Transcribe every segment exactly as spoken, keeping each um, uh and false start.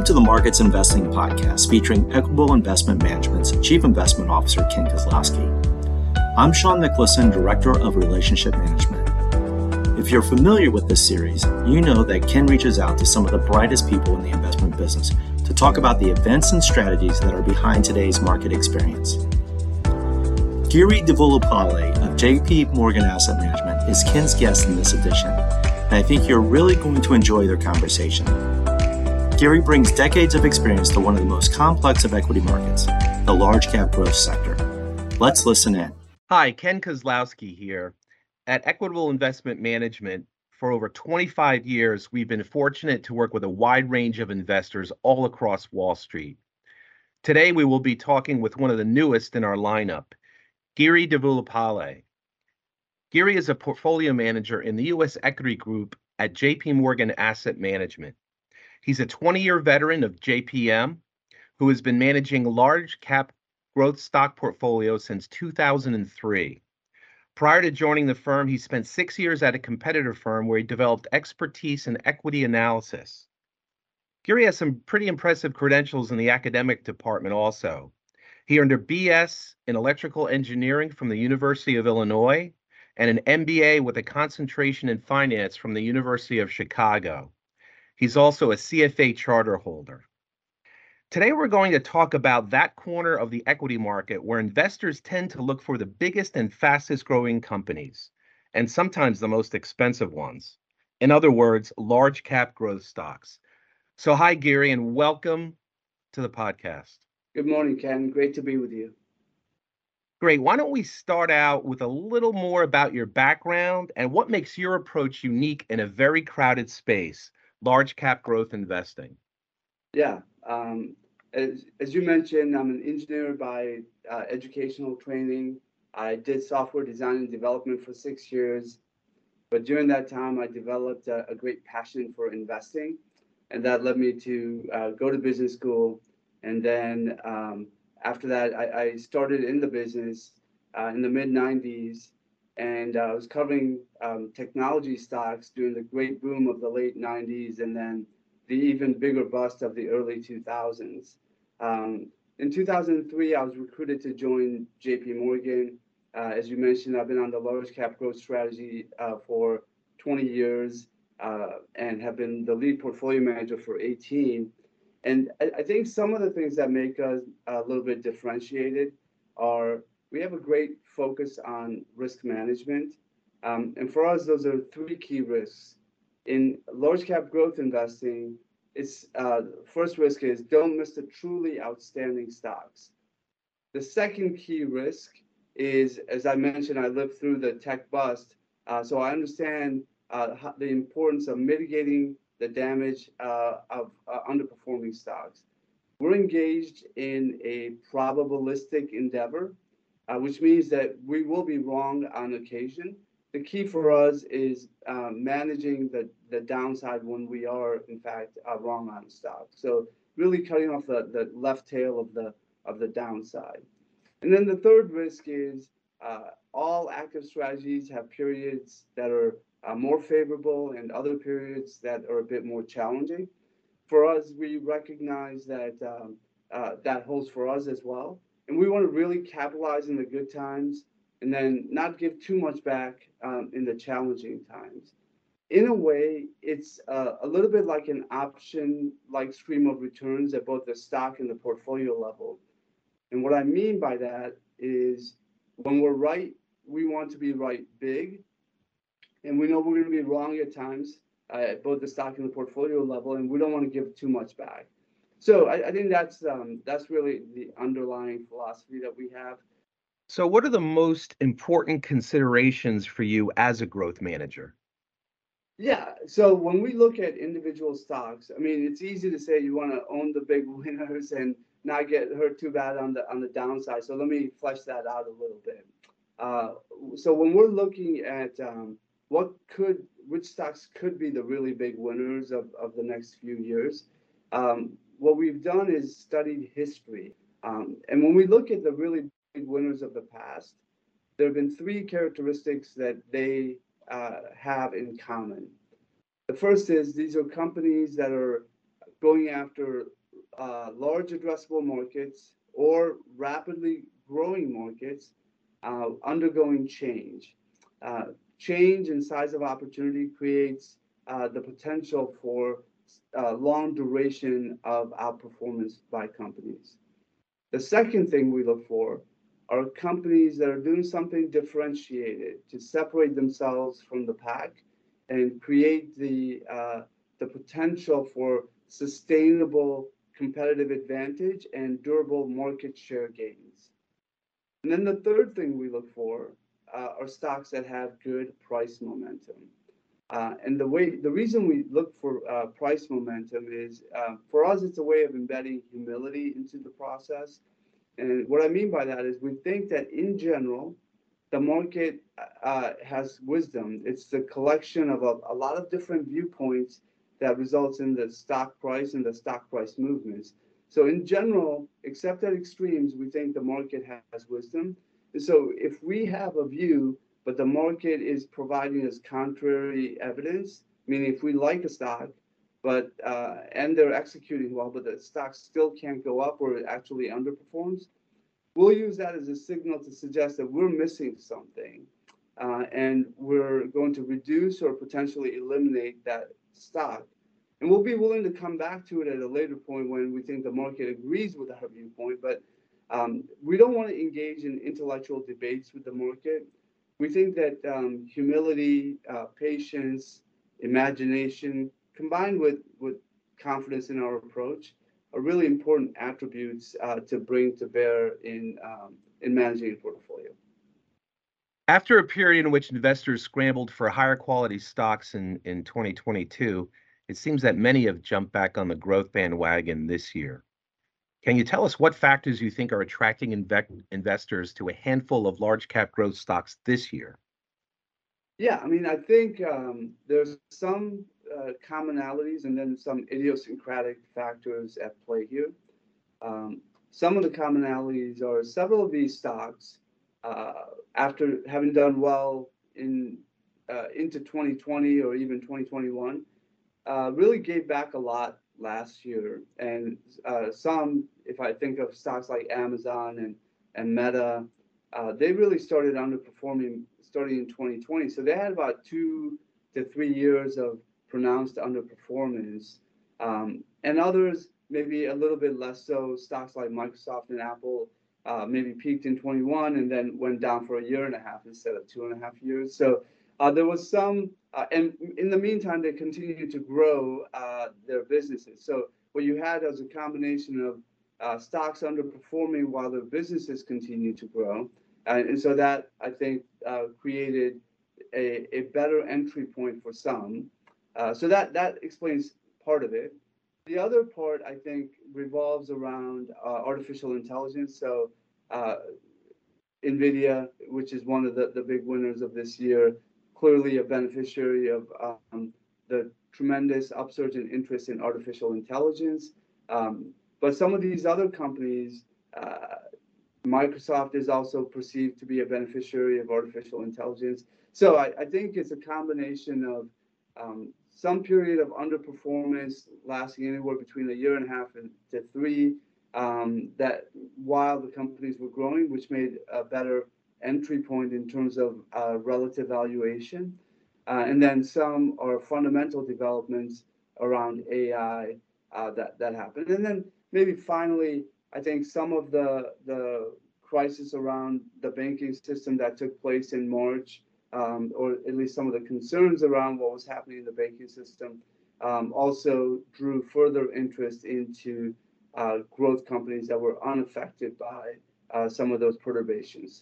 to the Markets Investing Podcast featuring Equitable Investment Management's Chief Investment Officer, Ken Kozlowski. I'm Sean Nicholson, Director of Relationship Management. If you're familiar with this series, you know that Ken reaches out to some of the brightest people in the investment business to talk about the events and strategies that are behind today's market experience. Giri Devulapallai of J P Morgan Asset Management is Ken's guest in this edition, and I think you're really going to enjoy their conversation. Giri brings decades of experience to one of the most complex of equity markets, the large cap growth sector. Let's listen in. Hi, Ken Kozlowski here. At Equitable Investment Management, for over twenty-five years, we've been fortunate to work with a wide range of investors all across Wall Street. Today, we will be talking with one of the newest in our lineup, Giri Devulapallai. Giri is a portfolio manager in the U S Equity Group at J P Morgan Asset Management. He's a twenty-year veteran of J P M who has been managing large cap growth stock portfolios since two thousand three. Prior to joining the firm, he spent six years at a competitor firm where he developed expertise in equity analysis. Giri has some pretty impressive credentials in the academic department also. He earned a B S in electrical engineering from the University of Illinois and an M B A with a concentration in finance from the University of Chicago. He's also a C F A charter holder. Today, we're going to talk about that corner of the equity market where investors tend to look for the biggest and fastest growing companies, and sometimes the most expensive ones. In other words, large cap growth stocks. So hi, Giri, and welcome to the podcast. Good morning, Ken. Great to be with you. Great. Why don't we start out with a little more about your background and what makes your approach unique in a very crowded space, large cap growth investing? Yeah. Um, as, as you mentioned, I'm an engineer by uh, educational training. I did software design and development for six years. But during that time, I developed a, a great passion for investing. And that led me to uh, go to business school. And then um, after that, I, I started in the business uh, in the mid nineties. And uh, I was covering um, technology stocks during the great boom of the late nineties and then the even bigger bust of the early two thousands. Um, in two thousand three, I was recruited to join J P Morgan. Uh, as you mentioned, I've been on the large cap growth strategy uh, for twenty years uh, and have been the lead portfolio manager for eighteen. And I, I think some of the things that make us a little bit differentiated are we have a great focus on risk management. Um, and for us, those are three key risks. In large cap growth investing, it's uh, first risk is don't miss the truly outstanding stocks. The second key risk is, as I mentioned, I lived through the tech bust, uh, so I understand uh, how, the importance of mitigating the damage uh, of uh, underperforming stocks. We're engaged in a probabilistic endeavor, uh, which means that we will be wrong on occasion. The key for us is uh, managing the, the downside when we are, in fact, uh, wrong on stock. So really cutting off the, the left tail of the of the downside. And then the third risk is uh, all active strategies have periods that are uh, more favorable and other periods that are a bit more challenging. For us, we recognize that um, uh, that holds for us as well. And we want to really capitalize in the good times and then not give too much back um, in the challenging times. In a way, it's uh, a little bit like an option-like stream of returns at both the stock and the portfolio level. And what I mean by that is when we're right, we want to be right big. And we know we're going to be wrong at times uh, at both the stock and the portfolio level, and we don't want to give too much back. So I, I think that's um, that's really the underlying philosophy that we have. So what are the most important considerations for you as a growth manager? Yeah, so when we look at individual stocks, I mean, it's easy to say you want to own the big winners and not get hurt too bad on the on the downside. So let me flesh that out a little bit. Uh, so when we're looking at um, what could, which stocks could be the really big winners of, of the next few years, um, what we've done is studied history. Um, and when we look at the really big winners of the past, there have been three characteristics that they uh, have in common. The first is these are companies that are going after uh, large addressable markets or rapidly growing markets uh, undergoing change. Uh, change in size of opportunity creates uh, the potential for uh, long duration of outperformance by companies. The second thing we look for are companies that are doing something differentiated to separate themselves from the pack and create the uh, the potential for sustainable competitive advantage and durable market share gains. And then the third thing we look for uh, are stocks that have good price momentum. Uh, and the way, the reason we look for uh, price momentum is uh, for us, it's a way of embedding humility into the process. And what I mean by that is we think that in general, the market uh, has wisdom. It's the collection of a, a lot of different viewpoints that results in the stock price and the stock price movements. So in general, except at extremes, we think the market has wisdom. And so if we have a view, but the market is providing us contrary evidence, meaning if we like a stock, but uh, and they're executing well, but the stock still can't go up or it actually underperforms, we'll use that as a signal to suggest that we're missing something, uh, and we're going to reduce or potentially eliminate that stock. And we'll be willing to come back to it at a later point when we think the market agrees with our viewpoint, but um, we don't want to engage in intellectual debates with the market. We think that um, humility, uh, patience, imagination, combined with, with confidence in our approach, are really important attributes uh, to bring to bear in um, in managing a portfolio. After a period in which investors scrambled for higher quality stocks in, in twenty twenty-two, it seems that many have jumped back on the growth bandwagon this year. Can you tell us what factors you think are attracting inve- investors to a handful of large cap growth stocks this year? Yeah, I mean, I think um, there's some uh, commonalities and then some idiosyncratic factors at play here. Um, some of the commonalities are several of these stocks, uh, after having done well in uh, into twenty twenty or even twenty twenty-one, uh, really gave back a lot last year. And uh, some, if I think of stocks like Amazon and, and Meta, uh, they really started underperforming starting in twenty twenty. So they had about two to three years of pronounced underperformance. Um, and others, maybe a little bit less so, stocks like Microsoft and Apple uh, maybe peaked in twenty-one and then went down for a year and a half instead of two and a half years. So uh, there was some, uh, and in the meantime, they continued to grow uh, their businesses. So what you had was a combination of uh, stocks underperforming while their businesses continued to grow. Uh, and so that, I think, uh, created a, a better entry point for some. Uh, so that, that explains part of it. The other part, I think, revolves around uh, artificial intelligence. So uh, NVIDIA, which is one of the, the big winners of this year, clearly a beneficiary of um, the tremendous upsurge in interest in artificial intelligence. Um, but some of these other companies, uh, Microsoft is also perceived to be a beneficiary of artificial intelligence. So I, I think it's a combination of um, some period of underperformance lasting anywhere between a year and a half and to three, um, that while the companies were growing, which made a better entry point in terms of uh, relative valuation. Uh, and then some are fundamental developments around A I uh, that, that happened. And then maybe finally, I think some of the, the crisis around the banking system that took place in March, um, or at least some of the concerns around what was happening in the banking system, um, also drew further interest into uh, growth companies that were unaffected by uh, some of those perturbations.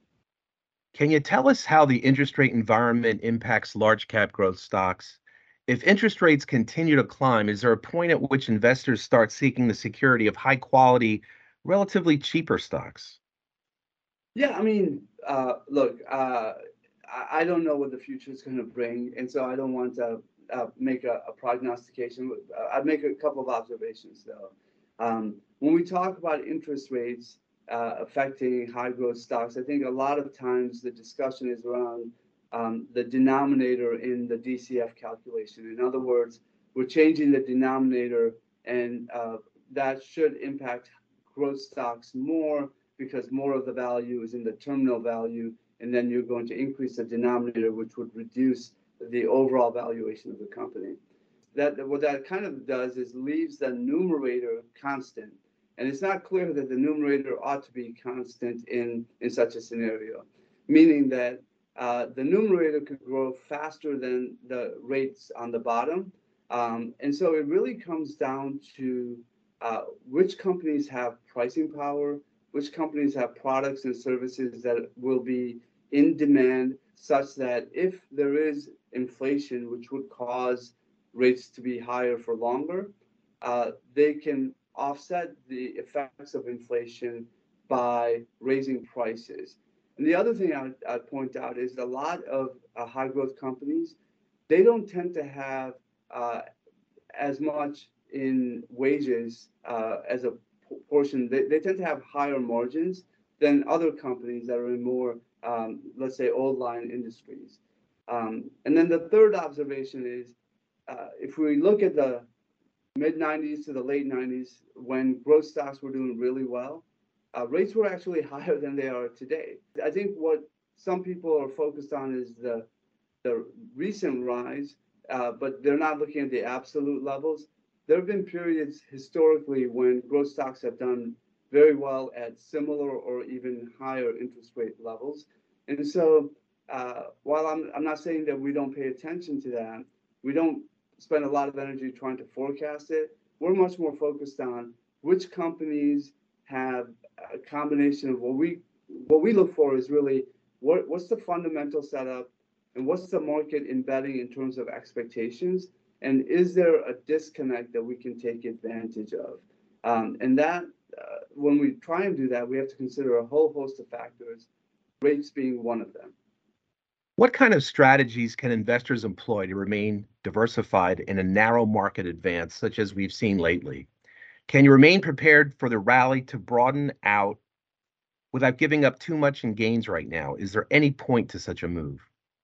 Can you tell us how the interest rate environment impacts large cap growth stocks? If interest rates continue to climb, is there a point at which investors start seeking the security of high quality, relatively cheaper stocks? Yeah, I mean, uh, look, uh, I, I don't know what the future is going to bring, and so I don't want to uh, make a, a prognostication. Uh, I'd make a couple of observations, though. Um, when we talk about interest rates uh, affecting high growth stocks, I think a lot of times the discussion is around um, the denominator in the D C F calculation. In other words, we're changing the denominator and uh, that should impact growth stocks more because more of the value is in the terminal value, and then you're going to increase the denominator, which would reduce the overall valuation of the company. That what that kind of does is leaves the numerator constant, and it's not clear that the numerator ought to be constant in in such a scenario, meaning that uh, the numerator could grow faster than the rates on the bottom, um, and so it really comes down to uh, which companies have pricing power, which companies have products and services that will be in demand, such that if there is inflation, which would cause rates to be higher for longer, uh, they can offset the effects of inflation by raising prices. And the other thing I'd, I'd point out is a lot of uh, high growth companies, they don't tend to have uh, as much in wages uh, as a portion. They, they tend to have higher margins than other companies that are in more, um, let's say, old line industries. Um, and then the third observation is, Uh, if we look at the mid nineties to the late nineties, when growth stocks were doing really well, uh, rates were actually higher than they are today. I think what some people are focused on is the the recent rise, uh, but they're not looking at the absolute levels. There have been periods historically when growth stocks have done very well at similar or even higher interest rate levels. And so uh, while I'm, I'm not saying that we don't pay attention to that, we don't spend a lot of energy trying to forecast it. We're much more focused on which companies have a combination of what we what we look for is really what, what's the fundamental setup and what's the market embedding in terms of expectations, and is there a disconnect that we can take advantage of? Um, and that uh, when we try and do that, we have to consider a whole host of factors, rates being one of them. What kind of strategies can investors employ to remain diversified in a narrow market advance, such as we've seen lately? Can you remain prepared for the rally to broaden out without giving up too much in gains right now? Is there any point to such a move?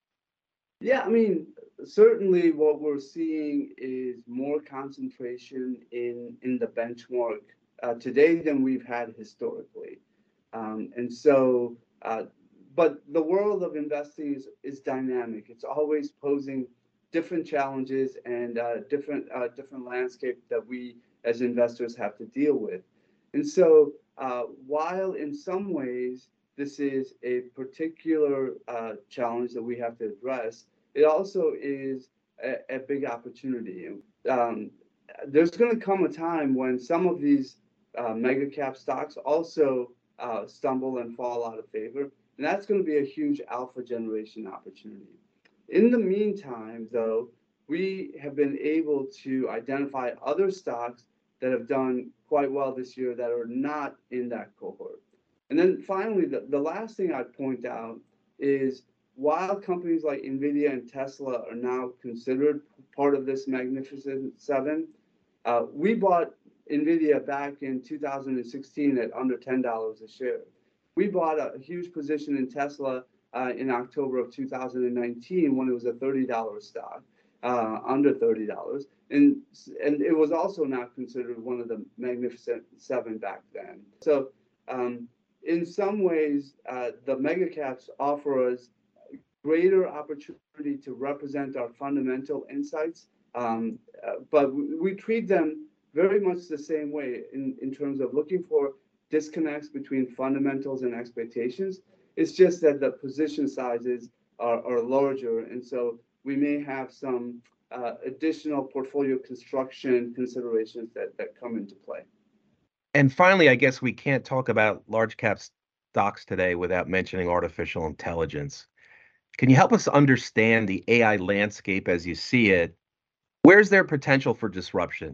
Yeah, I mean, certainly what we're seeing is more concentration in, in the benchmark uh, today than we've had historically. Um, and so, uh, but the world of investing is, is dynamic. It's always posing different challenges and uh, different uh, different landscape that we as investors have to deal with. And so uh, while in some ways this is a particular uh, challenge that we have to address, it also is a, a big opportunity. Um, there's going to come a time when some of these uh, mega cap stocks also uh, stumble and fall out of favor. And that's going to be a huge alpha generation opportunity. In the meantime, though, we have been able to identify other stocks that have done quite well this year that are not in that cohort. And then finally, the, the last thing I'd point out is while companies like NVIDIA and Tesla are now considered part of this Magnificent Seven, uh, we bought NVIDIA back in two thousand sixteen at under ten dollars a share. We bought a huge position in Tesla uh, in October of two thousand nineteen when it was a thirty dollars stock, uh, under thirty dollars. And, and it was also not considered one of the Magnificent Seven back then. So um, in some ways, uh, the mega caps offer us greater opportunity to represent our fundamental insights, um, uh, but we, we treat them very much the same way in, in terms of looking for disconnects between fundamentals and expectations. It's just that the position sizes are, are larger, and so we may have some uh, additional portfolio construction considerations that, that come into play. And finally, I guess we can't talk about large cap stocks today without mentioning artificial intelligence. Can you help us understand the A I landscape as you see it? Where's their potential for disruption?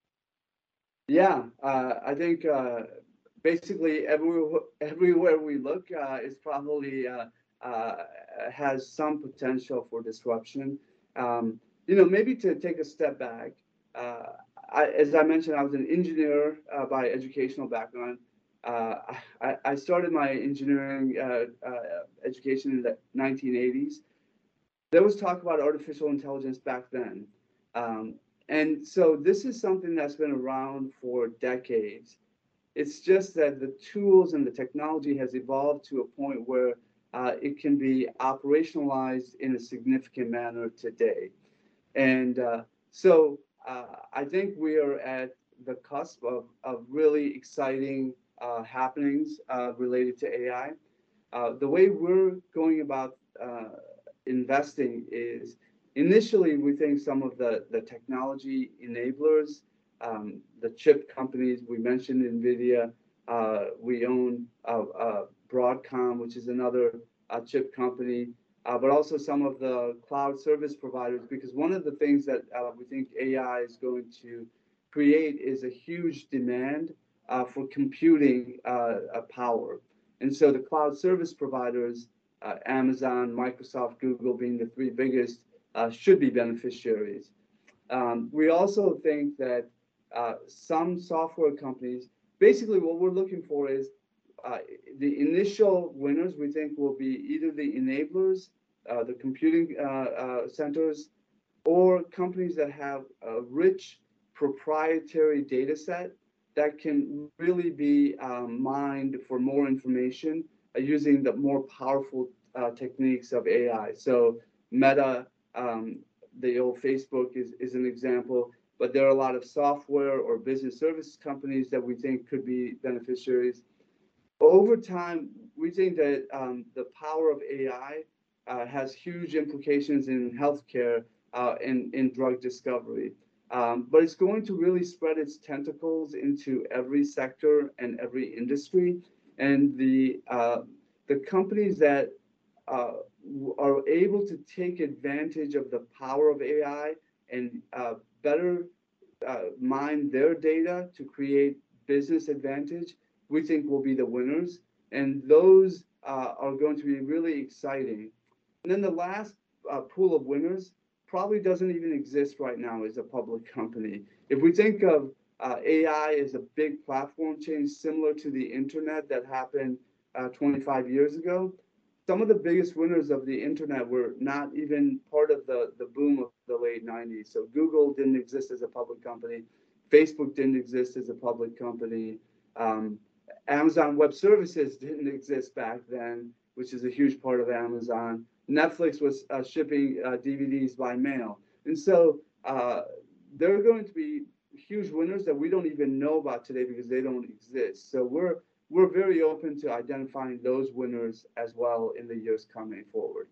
Yeah, uh, I think uh, basically everywhere, everywhere we look uh, is probably uh, uh, has some potential for disruption. Um, you know, maybe to take a step back, uh, I, as I mentioned, I was an engineer uh, by educational background. Uh, I, I started my engineering uh, uh, education in the nineteen eighties. There was talk about artificial intelligence back then. Um, and so this is something that's been around for decades. It's just that the tools and the technology has evolved to a point where uh, it can be operationalized in a significant manner today. And uh, so uh, I think we are at the cusp of, of really exciting uh, happenings uh, related to A I. Uh, the way we're going about uh, investing is initially we think some of the, the technology enablers, um, the chip companies, we mentioned NVIDIA, uh, we own uh, uh, Broadcom, which is another uh, chip company, uh, but also some of the cloud service providers, because one of the things that uh, we think A I is going to create is a huge demand uh, for computing uh, power. And so the cloud service providers, uh, Amazon, Microsoft, Google being the three biggest, uh, should be beneficiaries. Um, we also think that uh, some software companies, basically what we're looking for is uh, the initial winners we think will be either the enablers, uh, the computing uh, uh, centers, or companies that have a rich proprietary data set that can really be um, mined for more information uh, using the more powerful uh, techniques of A I. So Meta, um, the old Facebook is, is an example, but there are a lot of software or business services companies that we think could be beneficiaries. Over time, we think that um, the power of A I uh, has huge implications in healthcare uh, and in drug discovery. Um, but it's going to really spread its tentacles into every sector and every industry. And the uh, the companies that uh, are able to take advantage of the power of A I and uh, better uh, mine their data to create business advantage, we think will be the winners. And those uh, are going to be really exciting. And then the last uh, pool of winners probably doesn't even exist right now as a public company. If we think of uh, A I as a big platform change similar to the internet that happened uh, twenty-five years ago, some of the biggest winners of the internet were not even part of the, the boom of the late nineties. So Google didn't exist as a public company. Facebook didn't exist as a public company. Um, Amazon Web Services didn't exist back then, which is a huge part of Amazon. Netflix was uh, shipping uh, D V Ds by mail. And so uh, there are going to be huge winners that we don't even know about today because they don't exist. So we're we're very open to identifying those winners as well in the years coming forward.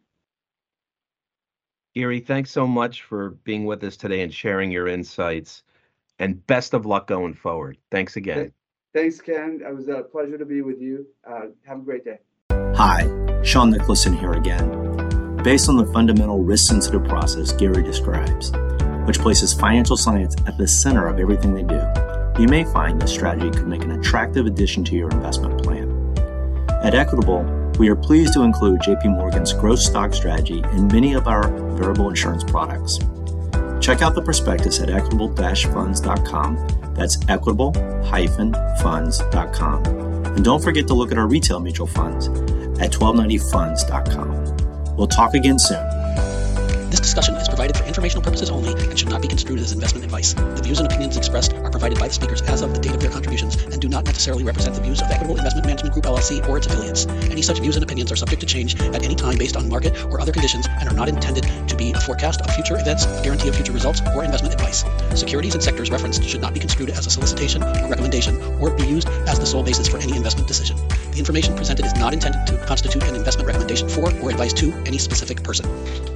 Gary, thanks so much for being with us today and sharing your insights. And best of luck going forward. Thanks again. Thanks, Ken. It was a pleasure to be with you. Uh, have a great day. Hi, Sean Nicholson here again. Based on the fundamental risk-sensitive process Gary describes, which places financial science at the center of everything they do, you may find this strategy could make an attractive addition to your investment plan. At Equitable, we are pleased to include J P Morgan's growth stock strategy in many of our variable insurance products. Check out the prospectus at equitable dash funds dot com. That's equitable dash funds dot com. And don't forget to look at our retail mutual funds at twelve ninety funds dot com. We'll talk again soon. This discussion is provided for informational purposes only and should not be construed as investment advice. The views and opinions expressed are provided by the speakers as of the date of their contributions and do not necessarily represent the views of Equitable Investment Management Group L L C or its affiliates. Any such views and opinions are subject to change at any time based on market or other conditions and are not intended to be a forecast of future events, guarantee of future results, or investment advice. Securities and sectors referenced should not be construed as a solicitation or recommendation or be used as the sole basis for any investment decision. The information presented is not intended to constitute an investment recommendation for or advice to any specific person.